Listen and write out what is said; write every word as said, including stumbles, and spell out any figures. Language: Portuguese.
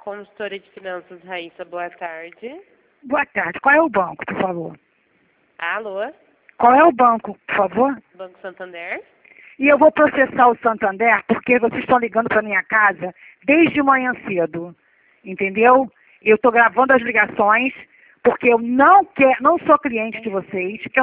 Consultora de Finanças, Raíssa, boa tarde. Boa tarde. Qual é o banco, por favor? Alô? Qual é o banco, por favor? Banco Santander? E eu vou processar o Santander porque vocês estão ligando para minha casa desde manhã cedo. Entendeu? Eu estou gravando as ligações porque eu não quero, não sou cliente de vocês. Eu